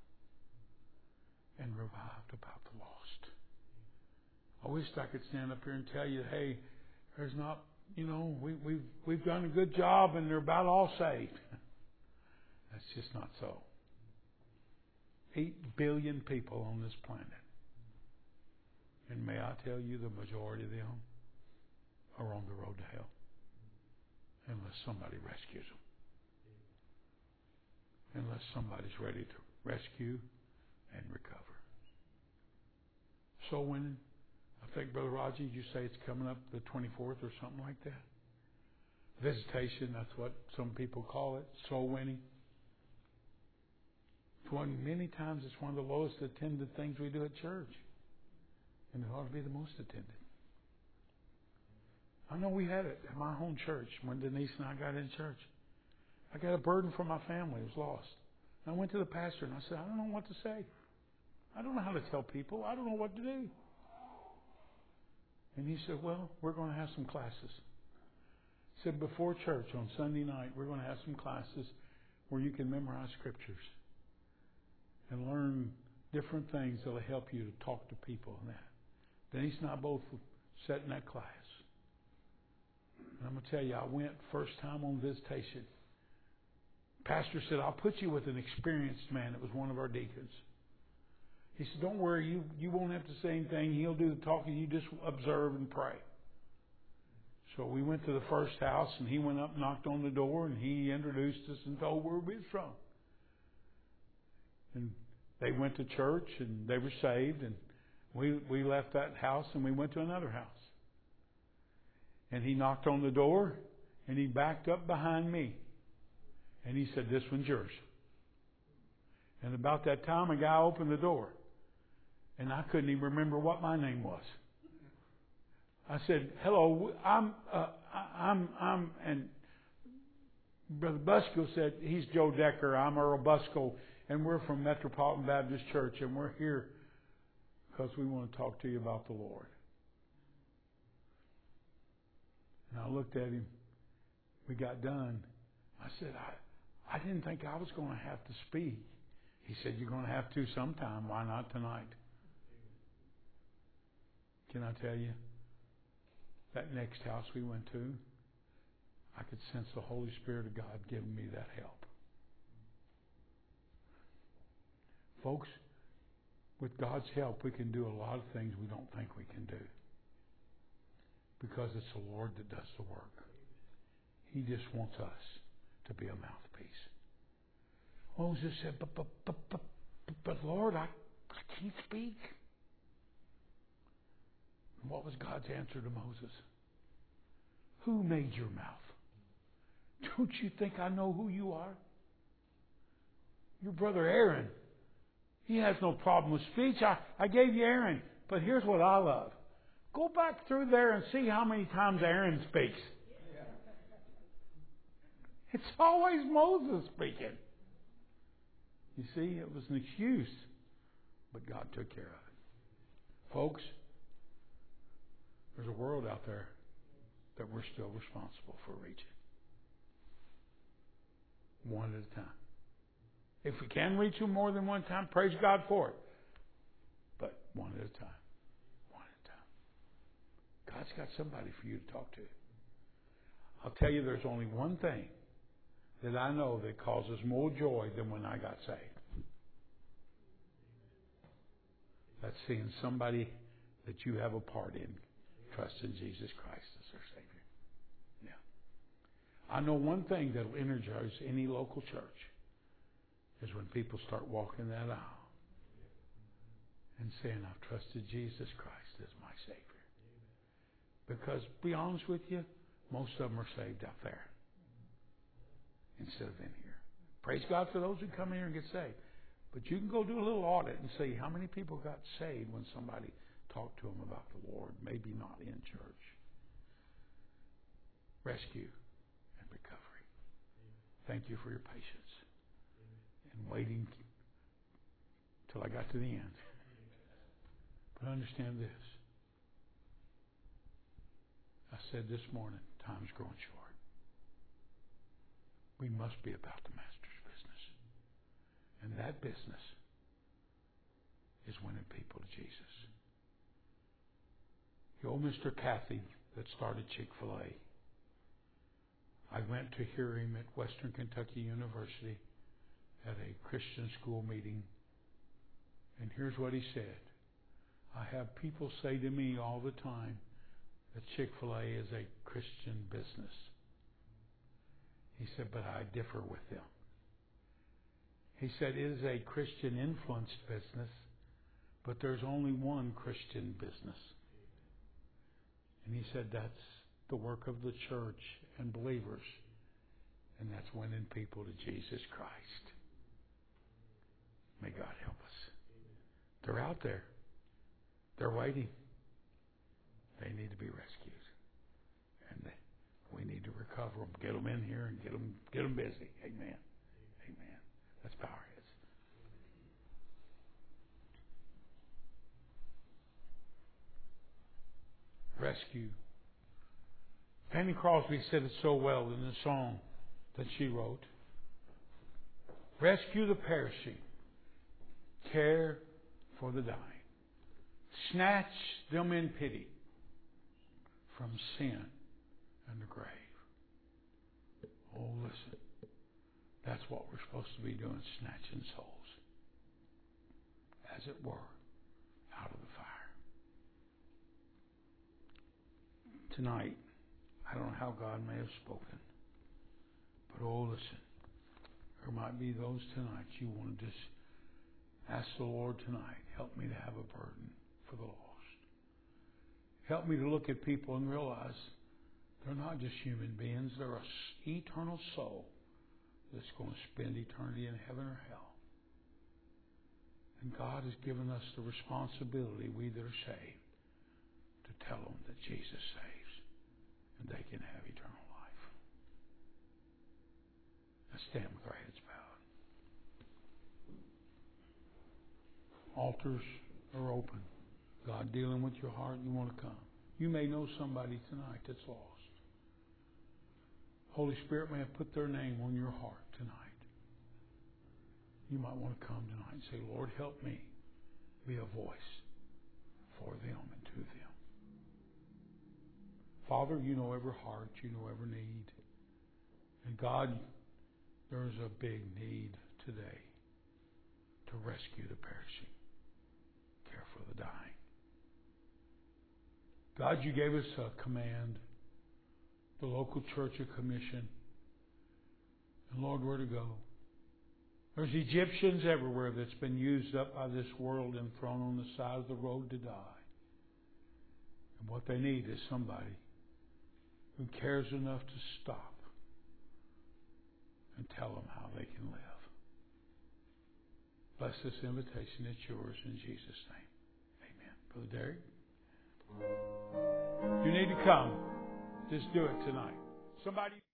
And revived about the lost. I wish I could stand up here and tell you, hey, there's not, you know, we, we've we've done a good job and they're about all saved. That's just not so. Eight billion people on this planet. And may I tell you, the majority of them are on the road to hell. Unless somebody rescues them. unless somebody's ready to rescue and recover. Soul winning. I think, Brother Raji, you say it's coming up the twenty-fourth or something like that. Visitation, that's what some people call it. Soul winning. It's one, many times it's one of the lowest attended things we do at church. And it ought to be the most attended. I know we had it at my home church when Denise and I got in church. I got a burden for my family who was lost. And I went to the pastor and I said, I don't know what to say. I don't know how to tell people. I don't know what to do. And he said, well, we're going to have some classes. He said, before church on Sunday night, we're going to have some classes where you can memorize scriptures and learn different things that will help you to talk to people and that. Denise and I both sat in that class. And I'm going to tell you, I went first time on visitation. Pastor said, I'll put you with an experienced man. It was one of our deacons. He said, don't worry, you, you won't have to say anything. He'll do the talking. You just observe and pray. So we went to the first house, and he went up, knocked on the door, and he introduced us and told where we was from. And they went to church, and they were saved, and we, we left that house, and we went to another house. And he knocked on the door, and he backed up behind me. And he said, this one's yours. And about that time, a guy opened the door. And I couldn't even remember what my name was. I said, hello, I'm, uh, I'm, I'm, and Brother Buskill said, he's Joe Decker, I'm Earl Buskill, and we're from Metropolitan Baptist Church, and we're here because we want to talk to you about the Lord. And I looked at him. We got done. I said, I, I didn't think I was going to have to speak. He said, you're going to have to sometime. Why not tonight? Can I tell you, that next house we went to, I could sense the Holy Spirit of God giving me that help. Folks, with God's help, we can do a lot of things we don't think we can do. Because it's the Lord that does the work. He just wants us to be a mouthpiece. Moses said, but, but, but, but, but Lord, I, I can't speak. And what was God's answer to Moses? Who made your mouth? Don't you think I know who you are? Your brother Aaron, he has no problem with speech. I, I gave you Aaron. But here's what I love. Go back through there and see how many times Aaron speaks. It's always Moses speaking. You see, it was an excuse, but God took care of it. Folks, there's a world out there that we're still responsible for reaching. One at a time. If we can reach them more than one time, praise God for it. But one at a time. One at a time. God's got somebody for you to talk to. I'll tell you, there's only one thing that I know that causes more joy than when I got saved. That's seeing somebody that you have a part in trust in Jesus Christ as their Savior. Yeah. I know one thing that will energize any local church is when people start walking that aisle and saying, I've trusted Jesus Christ as my Savior. Because, to be honest with you, most of them are saved out there instead of in here. Praise God for those who come here and get saved. But you can go do a little audit and see how many people got saved when somebody talked to them about the Lord. Maybe not in church. Rescue and recovery. Thank you for your patience and waiting till I got to the end. But understand this. I said this morning, time's growing short. We must be about the Master's business. And that business is winning people to Jesus. The old Mister Cathy that started Chick-fil-A. I went to hear him at Western Kentucky University at a Christian school meeting. And here's what he said. I have people say to me all the time that Chick-fil-A is a Christian business. He said, but I differ with them. He said, it is a Christian influenced business, but there's only one Christian business. And he said that's the work of the church and believers. And that's winning people to Jesus Christ. May God help us. They're out there. They're waiting. They need to be rescued. And they, we need to recover them. Get them in here and get them, get them busy. Amen. Amen. Let's bow our heads. Rescue. Fanny Crosby said it so well in the song that she wrote. Rescue the perishing. Care for the dying. Snatch them in pity from sin and the grave. Oh, listen. That's what we're supposed to be doing, snatching souls, as it were, out of the fire. Tonight, I don't know how God may have spoken, but oh, listen. There might be those tonight you want to just ask the Lord tonight, help me to have a burden for the lost. Help me to look at people and realize they're not just human beings. They're an eternal soul that's going to spend eternity in heaven or hell. And God has given us the responsibility, we that are saved, to tell them that Jesus saves and they can have eternal life. Let's stand with our heads bowed. Altars are open. God dealing with your heart, you want to come. You may know somebody tonight that's lost. Holy Spirit may have put their name on your heart tonight. You might want to come tonight and say, Lord, help me be a voice for them and to them. Father, you know every heart, you know every need. And God, there's a big need today to rescue the perishing, care for the dying. God, you gave us a command, the local church a commission. And Lord, where to go? There's Egyptians everywhere that's been used up by this world and thrown on the side of the road to die. And what they need is somebody who cares enough to stop and tell them how they can live. Bless this invitation. It's yours in Jesus' name. Amen. Brother Derek, you need to come. Just do it tonight. Somebody.